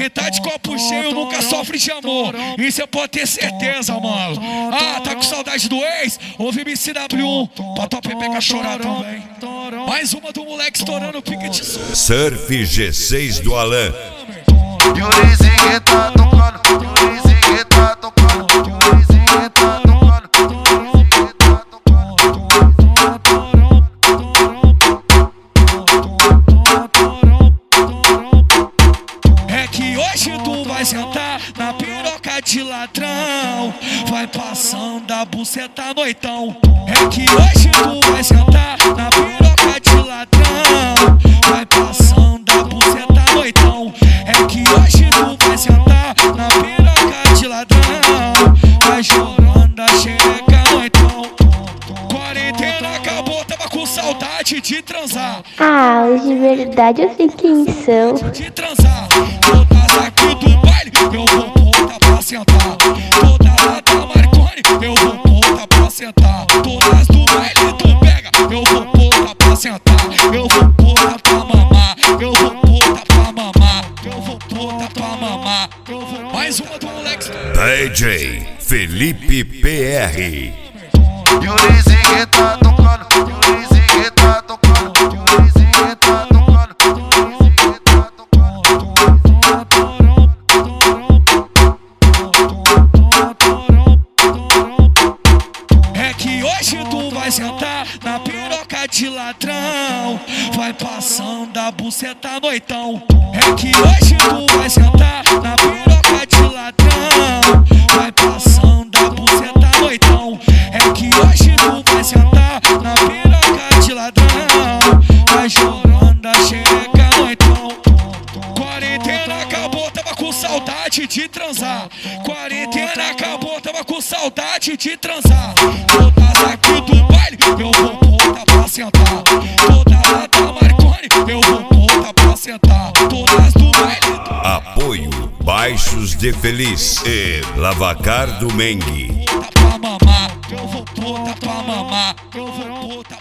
Quem tá de copo cheio nunca sofre de amor. Isso eu pode ter certeza, mano. Ah, tá com saudade do ex? Ouve MCW1 pra tua pepeca chorar também. Mais uma do moleque estourando o pique de som. Surf G6 do Alan. E o Lizinho tá tocando, e o Lizinho tá tocando, e o Lizinho tá tocando, e o Lizinho tá tocando. É que hoje tu vai sentar na piroca de ladrão, vai passando a buceta noitão. É que hoje tu vai sentar na piroca de ladrão, vai passando a buceta noitão. É que hoje tu vai sentar na piroca de ladrão, vai jogando a xereca noitão. Quarentena acabou, tava com saudade de transar. Ah, os de verdade eu sei quem são. De transar, todas aqui do baile, eu vou botar pra sentar. Todas lá da Marconi, eu vou botar pra sentar. Todas do baile tu pega, eu vou botar pra sentar. Eu vou botar pra mamar, eu vou botar pra mamar, eu vou botar pra mamar. Mais uma do moleque. DJ Felipe PR. E o Lizinho tá tocando, e o Lizinho tá tocando, e o Lizinho tá tocando, e o Lizinho tá tocando. É que hoje tu vai sentar na piroca de ladrão, vai passando a buceta noitão. É que hoje tu vai sentar na piroca de ladrão, vai passando a buceta noitão. É que hoje tu vai sentar na piroca de ladrão, vai jogando a xereca noitão. Quarentena acabou, tava com saudade de transar. Quarentena acabou, tava com saudade de transar. Todas aqui do baile, eu vou botar pra sentar. Todas lá da Marconi, eu vou botar pra sentar. Todas do baile. Apoio Baixos de Feliz e Lavacar do Mengue. Pra mamar, eu vou botar pra mamar, eu vou botar